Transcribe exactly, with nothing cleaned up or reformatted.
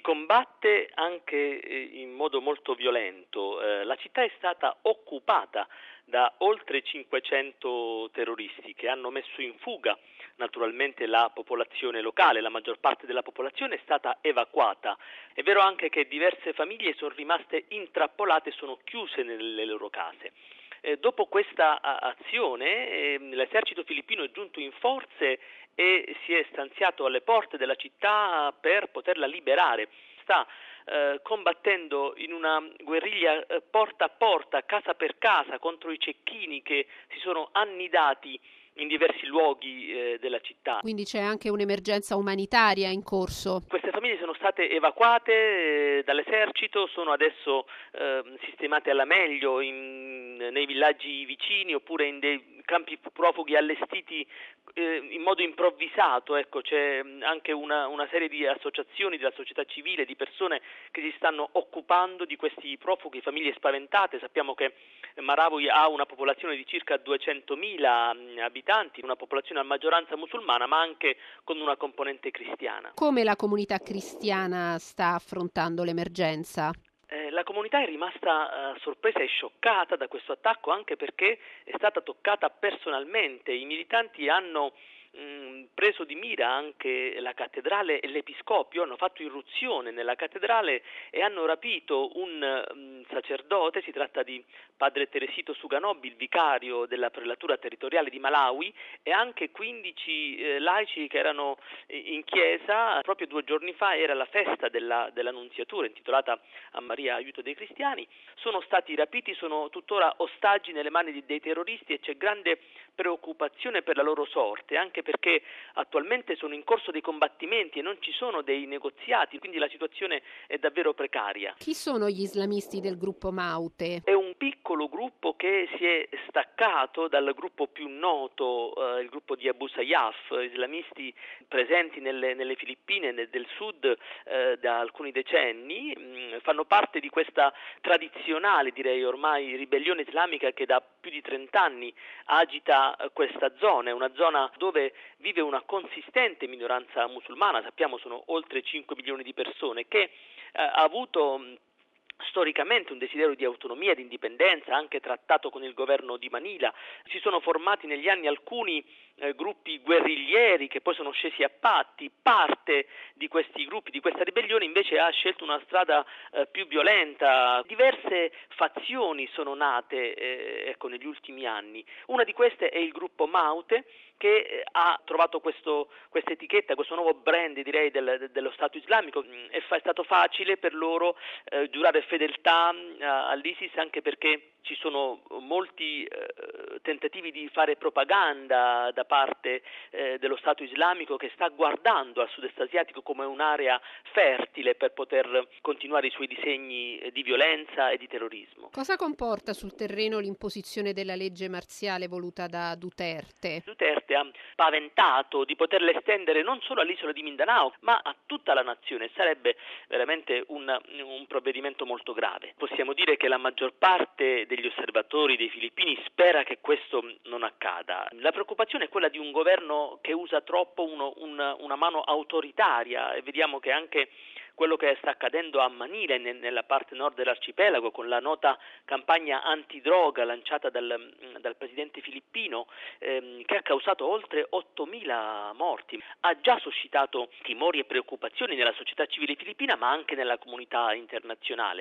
combatte anche eh, in modo molto violento. Eh, la città è stata occupata da oltre cinquecento terroristi che hanno messo in fuga naturalmente la popolazione locale. La maggior parte della popolazione è stata evacuata. È vero anche che diverse famiglie sono rimaste intrappolate e sono chiuse nelle loro case. Eh, dopo questa a- azione eh, l'esercito filippino è giunto in forze e si è stanziato alle porte della città per poterla liberare. Sta eh, combattendo in una guerriglia eh, porta a porta, casa per casa, contro i cecchini che si sono annidati in diversi luoghi eh, della città. Quindi c'è anche un'emergenza umanitaria in corso. Queste famiglie sono state evacuate eh, dall'esercito, sono adesso eh, sistemate alla meglio in, nei villaggi vicini oppure in dei campi profughi allestiti eh, in modo improvvisato. Ecco, c'è anche una, una serie di associazioni della società civile, di persone che si stanno occupando di questi profughi, famiglie spaventate. Sappiamo che Marawi ha una popolazione di circa duecentomila abitanti, una popolazione a maggioranza musulmana ma anche con una componente cristiana. Come la comunità cristiana sta affrontando l'emergenza? Eh, la comunità è rimasta eh, sorpresa e scioccata da questo attacco, anche perché è stata toccata personalmente. I militanti hanno mh, preso di mira anche la cattedrale e l'episcopio, hanno fatto irruzione nella cattedrale e hanno rapito un mh, sacerdote. Si tratta di padre Teresito Suganobi, il vicario della prelatura territoriale di Malawi, e anche quindici eh, laici che erano in chiesa. Proprio due giorni fa era la festa della, dell'annunziatura intitolata a Maria aiuto dei cristiani. Sono stati rapiti, sono tuttora ostaggi nelle mani di, dei terroristi e c'è grande preoccupazione per la loro sorte, anche perché attualmente sono in corso dei combattimenti e non ci sono dei negoziati, quindi la situazione è davvero precaria. Chi sono gli islamisti del gruppo Maute? È un piccolo gruppo che si è staccato dal gruppo più noto, eh, il gruppo di Abu Sayyaf, islamisti presenti nelle, nelle Filippine nel, del sud eh, da alcuni decenni. Mh, fanno parte di questa tradizionale, direi ormai, ribellione islamica che da più di trent'anni agita eh, questa zona. È una zona dove vive una consistente minoranza musulmana, sappiamo sono oltre cinque milioni di persone, che eh, ha avuto mh, storicamente un desiderio di autonomia, di indipendenza, anche trattato con il governo di Manila. Si sono formati negli anni alcuni eh, gruppi guerriglieri che poi sono scesi a patti. Parte di questi gruppi, di questa ribellione, invece ha scelto una strada eh, più violenta. Diverse fazioni sono nate eh, ecco, negli ultimi anni. Una di queste è il gruppo Maute, che eh, ha trovato questo, questa etichetta, questo nuovo brand, direi, del, dello Stato islamico. È, fa, è stato facile per loro eh, giurare fedeltà eh, all'ISIS, anche perché ci sono molti eh, tentativi di fare propaganda da parte eh, dello Stato islamico, che sta guardando al sud-est asiatico come un'area fertile per poter continuare i suoi disegni di violenza e di terrorismo. Cosa comporta sul terreno l'imposizione della legge marziale voluta da Duterte? Duterte ha paventato di poterla estendere non solo all'isola di Mindanao, ma a tutta la nazione. Sarebbe veramente un, un provvedimento molto grave. Possiamo dire che la maggior parte degli osservatori dei filippini spera che questo non accada. La preoccupazione è quella di un governo che usa troppo uno, una, una mano autoritaria, e vediamo che anche quello che sta accadendo a Manila e nella parte nord dell'arcipelago, con la nota campagna antidroga lanciata dal, dal presidente filippino, ehm, che ha causato oltre ottomila morti, ha già suscitato timori e preoccupazioni nella società civile filippina, ma anche nella comunità internazionale.